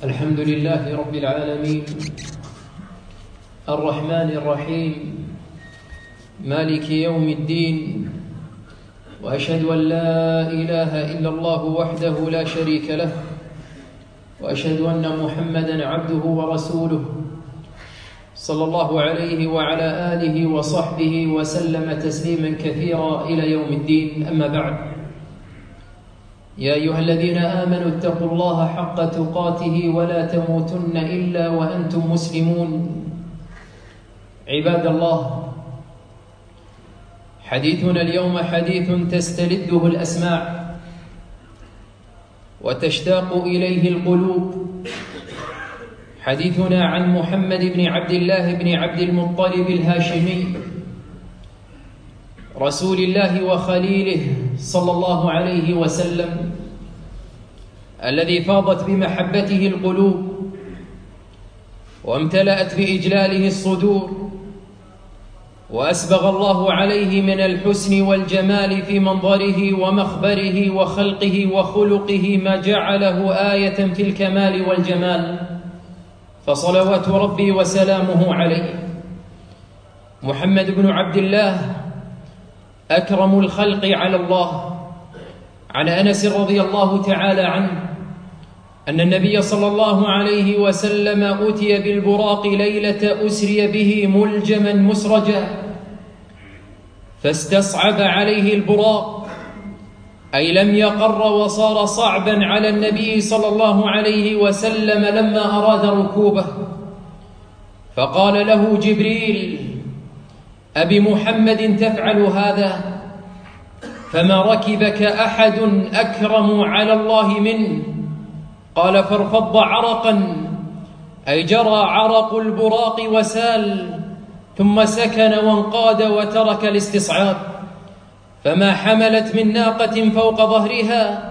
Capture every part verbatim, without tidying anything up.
الحمد لله رب العالمين الرحمن الرحيم مالك يوم الدين، وأشهد أن لا إله إلا الله وحده لا شريك له، وأشهد أن محمدًا عبده ورسوله صلى الله عليه وعلى آله وصحبه وسلم تسليمًا كثيرا إلى يوم الدين. أما بعد، يا أيها الذين آمنوا اتقوا الله حق تقاته ولا تموتن إلا وأنتم مسلمون. عباد الله، حديثنا اليوم حديث تستلذه الأسماع وتشتاق إليه القلوب. حديثنا عن محمد بن عبد الله بن عبد المطلب الهاشمي، رسول الله وخليله صلى الله عليه وسلم، الذي فاضت بمحبته القلوب وامتلأت بإجلاله الصدور، وأسبغ الله عليه من الحسن والجمال في منظره ومخبره وخلقه وخلقه ما جعله آية في الكمال والجمال، فصلوات ربي وسلامه عليه. محمد بن عبد الله أكرم الخلق على الله. عن أنس رضي الله تعالى عنه أن النبي صلى الله عليه وسلم أتي بالبراق ليلة أسري به ملجما مسرجا، فاستصعب عليه البراق، أي لم يقر وصار صعبا على النبي صلى الله عليه وسلم لما أراد ركوبه، فقال له جبريل: أبمحمد تفعل هذا؟ فما ركبك أحد أكرم على الله منه. قال: فارفض عرقا، أي جرى عرق البراق وسال، ثم سكن وانقاد وترك الاستصعاب، فما حملت من ناقة فوق ظهرها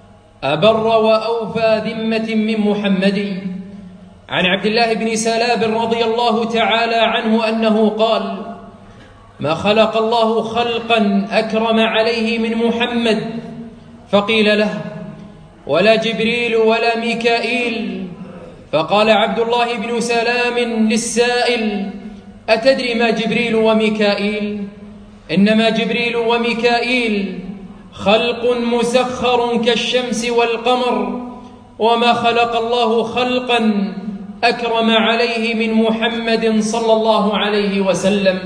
أبر وأوفى ذمة من محمد. عن عبد الله بن سلاب رضي الله تعالى عنه أنه قال: ما خلق الله خلقا أكرم عليه من محمد. فقيل له: ولا جبريل ولا ميكائيل؟ فقال عبد الله بن سلام للسائل: أتدري ما جبريل وميكائيل؟ إنما جبريل وميكائيل خلق مسخر كالشمس والقمر، وما خلق الله خلقا أكرم عليه من محمد صلى الله عليه وسلم.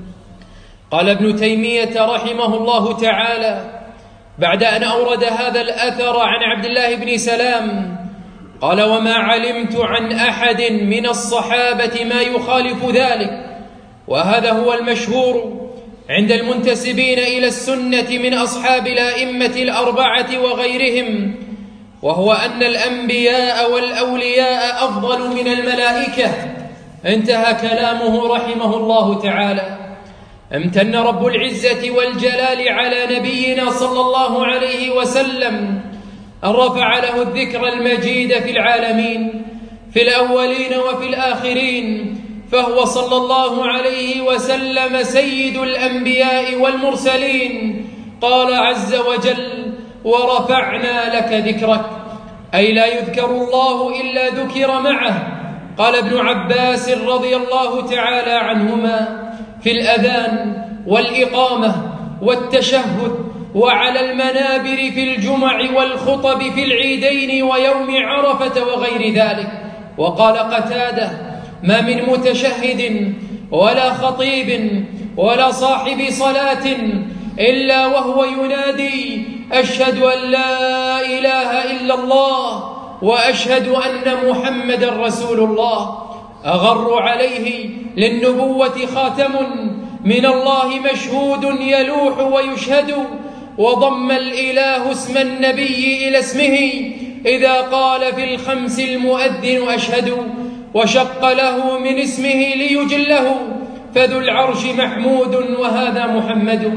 قال ابن تيمية رحمه الله تعالى بعد أن أورد هذا الأثر عن عبد الله بن سلام، قال: وما علمت عن أحد من الصحابة ما يخالف ذلك، وهذا هو المشهور عند المنتسبين إلى السنة من أصحاب الأئمة الأربعة وغيرهم، وهو أن الأنبياء والأولياء أفضل من الملائكة. انتهى كلامه رحمه الله تعالى. امتن رب العزة والجلال على نبينا صلى الله عليه وسلم أن رفع له الذكر المجيد في العالمين، في الأولين وفي الآخرين، فهو صلى الله عليه وسلم سيد الأنبياء والمرسلين. قال عز وجل: ورفعنا لك ذكرك، أي لا يذكر الله إلا ذكر معه. قال ابن عباس رضي الله تعالى عنهما: في الأذان والإقامة والتشهد وعلى المنابر في الجمع والخطب في العيدين ويوم عرفة وغير ذلك. وقال قتادة: ما من متشهد ولا خطيب ولا صاحب صلاة إلا وهو ينادي: أشهد أن لا إله إلا الله وأشهد أن محمد رسول الله. أغر عليه للنبوة خاتم من الله مشهود يلوح ويشهد، وضم الإله اسم النبي إلى اسمه إذا قال في الخمس المؤذن أشهد، وشق له من اسمه ليجله، فذو العرش محمود وهذا محمد.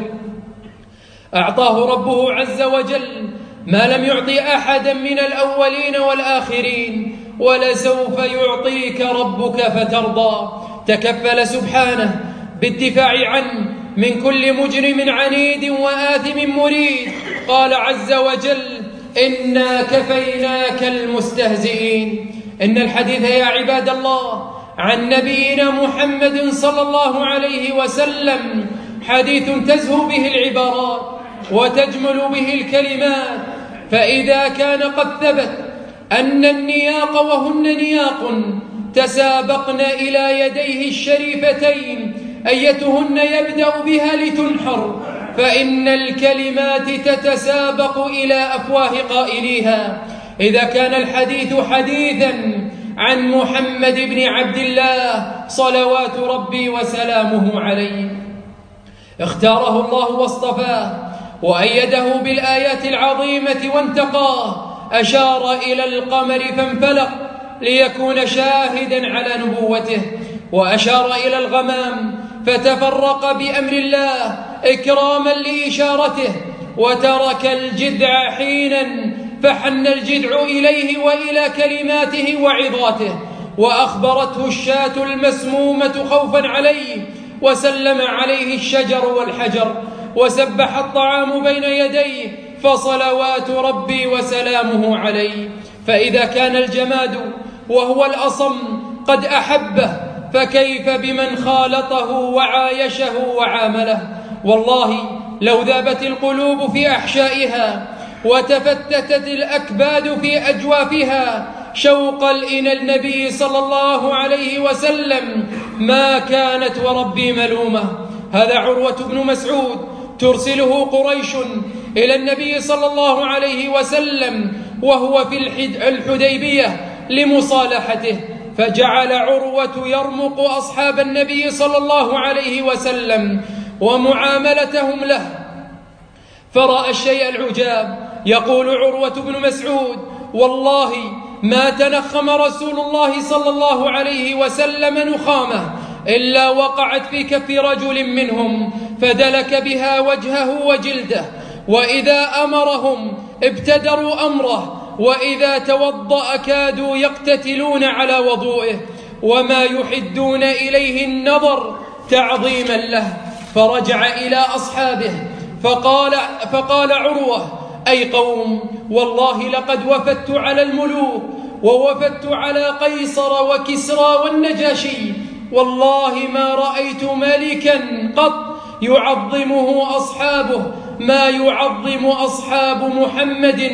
أعطاه ربه عز وجل ما لم يعطي أحدا من الأولين والآخرين، ولسوف يعطيك ربك فترضى. تكفل سبحانه بالدفاع عنه من كل مجرم عنيد وآثم مريد. قال عز وجل: إنا كفيناك المستهزئين. إن الحديث يا عباد الله عن نبينا محمد صلى الله عليه وسلم حديث تزهو به العبارات وتجمل به الكلمات، فإذا كان قد ثبت أن النياق وهن نياق تسابقن إلى يديه الشريفتين أيتهن يبدأ بها لتنحر، فإن الكلمات تتسابق إلى أفواه قائليها. إذا كان الحديث حديثا عن محمد بن عبد الله صلوات ربي وسلامه عليه، اختاره الله واصطفاه وأيده بالآيات العظيمة وانتقاه، أشار إلى القمر فانفلق ليكون شاهدا على نبوته، وأشار إلى الغمام فتفرق بأمر الله إكراما لإشارته، وترك الجذع حينا فحن الجذع إليه وإلى كلماته وعظاته، وأخبرته الشاة المسمومة خوفا عليه، وسلم عليه الشجر والحجر، وسبح الطعام بين يديه، فصلوات ربي وسلامه عليه. فإذا كان الجماد وهو الأصم قد أحبه، فكيف بمن خالطه وعايشه وعامله؟ والله لو ذابت القلوب في أحشائها وتفتتت الأكباد في أجوافها شوقا إلى النبي صلى الله عليه وسلم ما كانت وربي ملومة. هذا عروة بن مسعود ترسله قريش إلى النبي صلى الله عليه وسلم وهو في الحديبية لمصالحته، فجعل عروة يرمق أصحاب النبي صلى الله عليه وسلم ومعاملتهم له، فرأى الشيء العجاب. يقول عروة بن مسعود: والله ما تنخم رسول الله صلى الله عليه وسلم نخامة إلا وقعت في كف رجل منهم فدلك بها وجهه وجلده، وإذا أمرهم ابتدروا أمره، وإذا توضأ كادوا يقتتلون على وضوئه، وما يحدون إليه النظر تعظيما له. فرجع إلى أصحابه فقال, فقال عروة: أي قوم، والله لقد وفدت على الملوك ووفدت على قيصر وكسرى والنجاشي، والله ما رأيت ملكا قط يعظمه أصحابه ما يعظم أصحاب محمد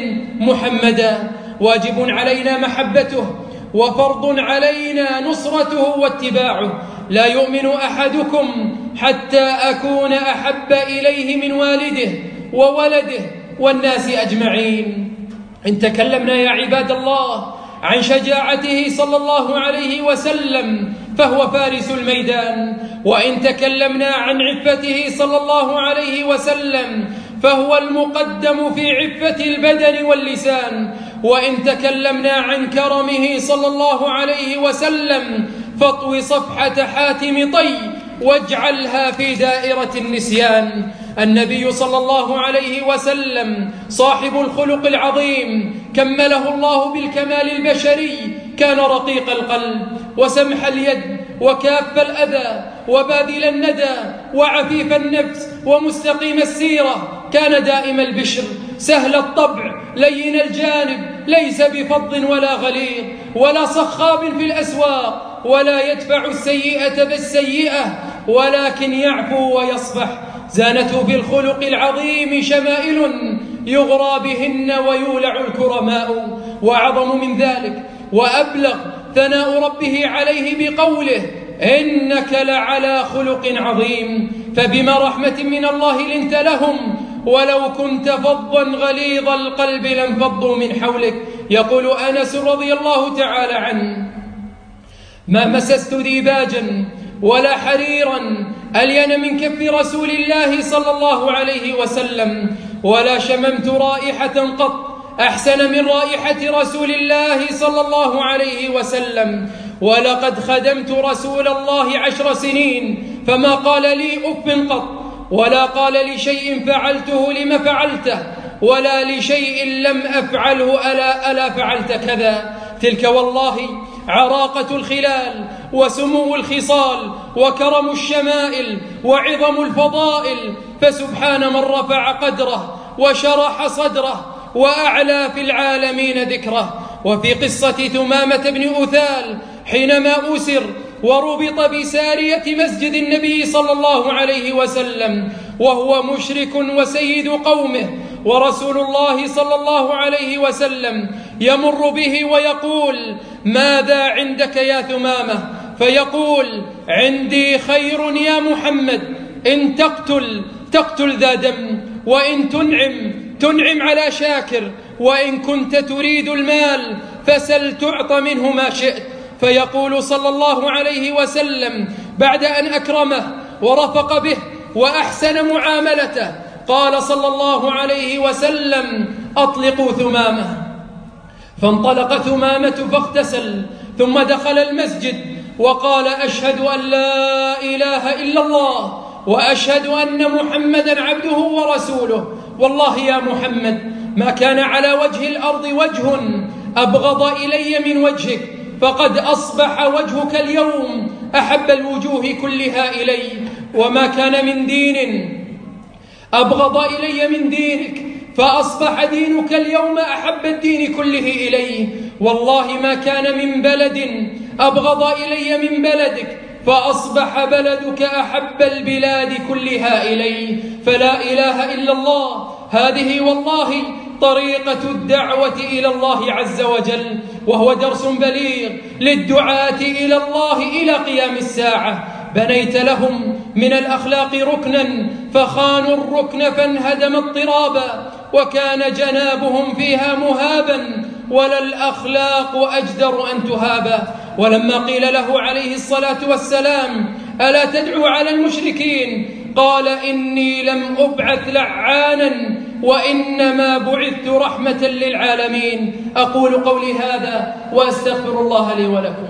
محمدا. واجب علينا محبته، وفرض علينا نصرته واتباعه. لا يؤمن أحدكم حتى أكون أحب إليه من والده وولده والناس أجمعين. إن تكلمنا يا عباد الله عن شجاعته صلى الله عليه وسلم فهو فارس الميدان، وإن تكلمنا عن عفته صلى الله عليه وسلم فهو المقدم في عفة البدن واللسان، وإن تكلمنا عن كرمه صلى الله عليه وسلم فاطوي صفحة حاتم طي واجعلها في دائرة النسيان. النبي صلى الله عليه وسلم صاحب الخلق العظيم كمله الله بالكمال البشري، كان رقيق القلب وسمح اليد وكاف الأذى وباذل الندى وعفيف النفس ومستقيم السيرة، كان دائم البشر سهل الطبع لين الجانب، ليس بفظ ولا غليظ ولا صخاب في الأسواق، ولا يدفع السيئة بالسيئة ولكن يعفو ويصفح. زانته بالخلق العظيم شمائل يغرى بهن ويولع الكرماء. وأعظم من ذلك وأبلغ ثناء ربه عليه بقوله: إنك لعلى خلق عظيم. فبما رحمة من الله لنت لهم، ولو كنت فظا غليظ القلب لانفضوا من حولك. يقول أنس رضي الله تعالى عنه: ما مسست ديباجا ولا حريرا ألين من كف رسول الله صلى الله عليه وسلم، ولا شممت رائحة قط أحسن من رائحة رسول الله صلى الله عليه وسلم. ولقد خدمت رسول الله عشر سنين فما قال لي أف قط، ولا قال لي شيء فعلته لم فعلته، ولا لشيء لم أفعله ألا, ألا فعلت كذا. تلك والله عراقة الخلال وسمو الخصال وكرم الشمائل وعظم الفضائل، فسبحان من رفع قدره وشرح صدره وأعلى في العالمين ذكره. وفي قصة ثمامة بن أثال حينما أسر وربط بسارية مسجد النبي صلى الله عليه وسلم وهو مشرك وسيد قومه، ورسول الله صلى الله عليه وسلم يمر به ويقول: ماذا عندك يا ثمامة؟ فيقول: عندي خير يا محمد، إن تقتل تقتل ذا دم، وإن تنعم تنعم على شاكر، وإن كنت تريد المال فسل تعط منه ما شئت. فيقول صلى الله عليه وسلم بعد أن أكرمه ورفق به وأحسن معاملته، قال صلى الله عليه وسلم: أطلقوا ثمامة. فانطلق ثمامة فاغتسل، ثم دخل المسجد وقال: أشهد أن لا إله إلا الله وأشهد أن محمدا عبده ورسوله. والله يا محمد ما كان على وجه الأرض وجه أبغض إلي من وجهك، فقد أصبح وجهك اليوم أحب الوجوه كلها إلي، وما كان من دين أبغض إلي من دينك، فأصبح دينك اليوم أحب الدين كله إلي. والله ما كان من بلد أبغض إلي من بلدك، فأصبح بلدك أحب البلاد كلها إلي. فلا إله إلا الله، هذه والله طريقة الدعوة إلى الله عز وجل، وهو درس بليغ للدعاة إلى الله إلى قيام الساعة. بنيت لهم من الأخلاق ركنا فخانوا الركن فانهدم اضطرابا، وكان جنابهم فيها مهابا، ولا الأخلاق أجدر أن تهابا. ولما قيل له عليه الصلاة والسلام: ألا تدعو على المشركين؟ قال: إني لم أبعث لعانا وإنما بعثت رحمة للعالمين. أقول قولي هذا وأستغفر الله لي ولكم.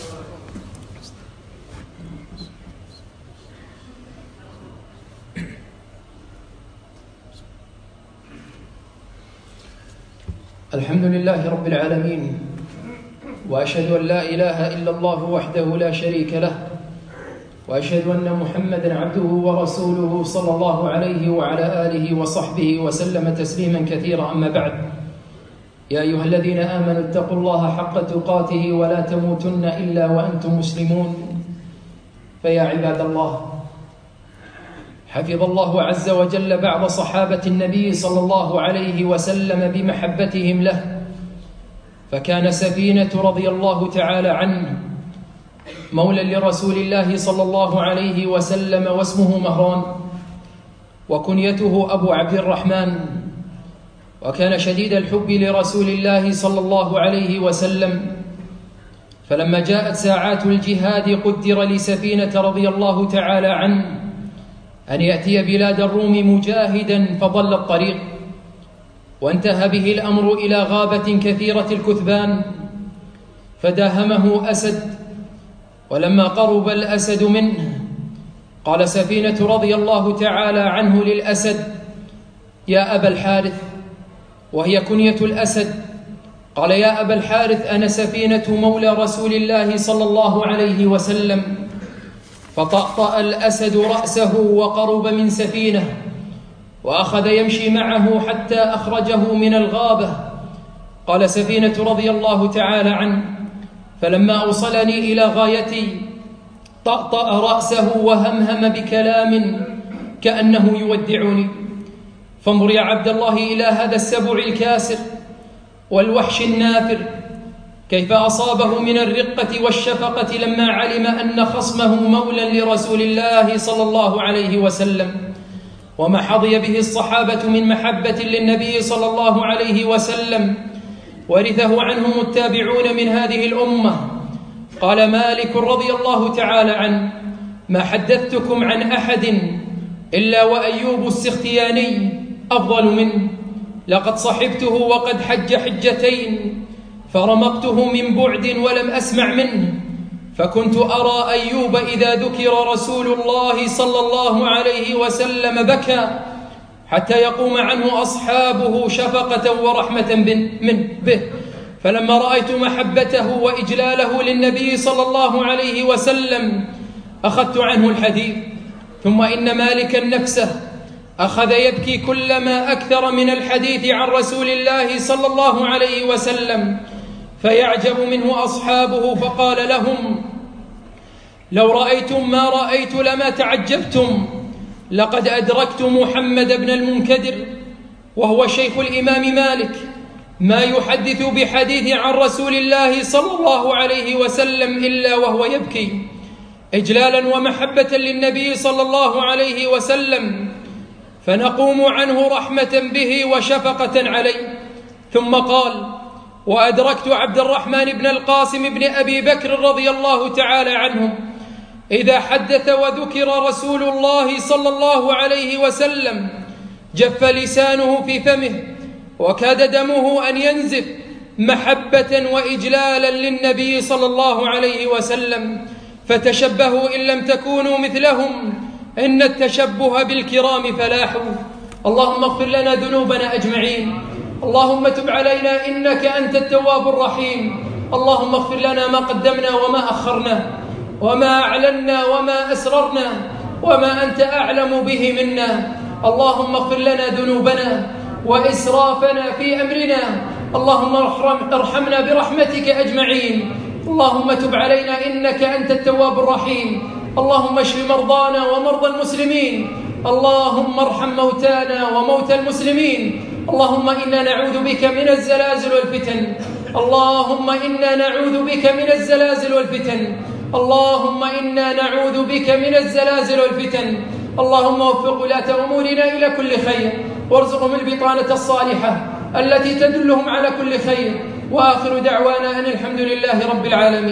الحمد لله رب العالمين، وأشهد أن لا إله إلا الله وحده لا شريك له، وأشهد أن محمدًا عبده ورسوله صلى الله عليه وعلى آله وصحبه وسلم تسليمًا كثيرًا. أما بعد، يا أيها الذين آمنوا اتقوا الله حق تقاته ولا تموتن إلا وأنتم مسلمون. فيا عباد الله، حفظ الله عز وجل بعض صحابة النبي صلى الله عليه وسلم بمحبتهم له، فكان سفينة رضي الله تعالى عنه مولى لرسول الله صلى الله عليه وسلم، واسمه مهران، وكنيته أبو عبد الرحمن، وكان شديد الحب لرسول الله صلى الله عليه وسلم. فلما جاءت ساعات الجهاد قدر لسفينة رضي الله تعالى عنه أن يأتي بلاد الروم مجاهدا، فضل الطريق، وانتهى به الأمر إلى غابة كثيرة الكثبان، فداهمه أسد. ولما قرب الأسد منه قال سفينة رضي الله تعالى عنه للأسد: يا أبا الحارث، وهي كنية الأسد. قال: يا أبا الحارث، أنا سفينة مولى رسول الله صلى الله عليه وسلم. فطأطأ الأسد رأسه وقرب من سفينة، وأخذ يمشي معه حتى أخرجه من الغابة. قال سفينة رضي الله تعالى عنه: فلما أوصلني إلى غايتي طأطأ رأسه وهمهم بكلام كأنه يودعني. فانظر يا عبد الله إلى هذا السبع الكاسر والوحش النافر، كيف أصابه من الرقة والشفقة لما علم أن خصمه مولى لرسول الله صلى الله عليه وسلم، وما حظي به الصحابة من محبة للنبي صلى الله عليه وسلم، ورثه عنهم التابعون من هذه الأمة. قال مالك رضي الله تعالى عنه: ما حدثتكم عن أحد إلا وأيوب السختياني أفضل منه، لقد صحبته وقد حج حجتين، فرمقته من بعد ولم أسمع منه، فكنت أرى أيوب إذا ذكر رسول الله صلى الله عليه وسلم بكى حتى يقوم عنه أصحابه شفقة ورحمة من به. فلما رأيت محبته وإجلاله للنبي صلى الله عليه وسلم أخذت عنه الحديث. ثم إن مالكا نفسه أخذ يبكي كلما أكثر من الحديث عن رسول الله صلى الله عليه وسلم، فيعجب منه أصحابه، فقال لهم: لو رأيتم ما رأيت لما تعجبتم. لقد أدركت محمد بن المنكدر وهو شيخ الإمام مالك ما يحدث بحديث عن رسول الله صلى الله عليه وسلم إلا وهو يبكي إجلالا ومحبة للنبي صلى الله عليه وسلم، فنقوم عنه رحمة به وشفقة عليه. ثم قال: وأدركت عبد الرحمن بن القاسم بن أبي بكر رضي الله تعالى عنه إذا حدث وذكر رسول الله صلى الله عليه وسلم جف لسانه في فمه وكاد دمه أن ينزف محبة وإجلالا للنبي صلى الله عليه وسلم، فتشبهوا إن لم تكونوا مثلهم، إن التشبه بالكرام فلاح. اللهم اغفر لنا ذنوبنا أجمعين، اللهم تب علينا إنك أنت التواب الرحيم. اللهم اغفر لنا ما قدمنا وما أخرنا وما أعلنا وما أسررنا وما أنت أعلم به منا. اللهم اغفر لنا ذنوبنا وإسرافنا في أمرنا. اللهم ارحمنا برحمتك أجمعين. اللهم تب علينا إنك أنت التواب الرحيم. اللهم اشف مرضانا ومرضى المسلمين. اللهم ارحم موتانا وموتى المسلمين. اللهم إنا نعوذ بك من الزلازل والفتن. اللهم إنا نعوذ بك من الزلازل والفتن. اللهم إنا نعوذ بك من الزلازل والفتن. اللهم وفق ولاة أمورنا إلى كل خير، وارزقهم البطانة الصالحة التي تدلهم على كل خير. وآخر دعوانا أن الحمد لله رب العالمين.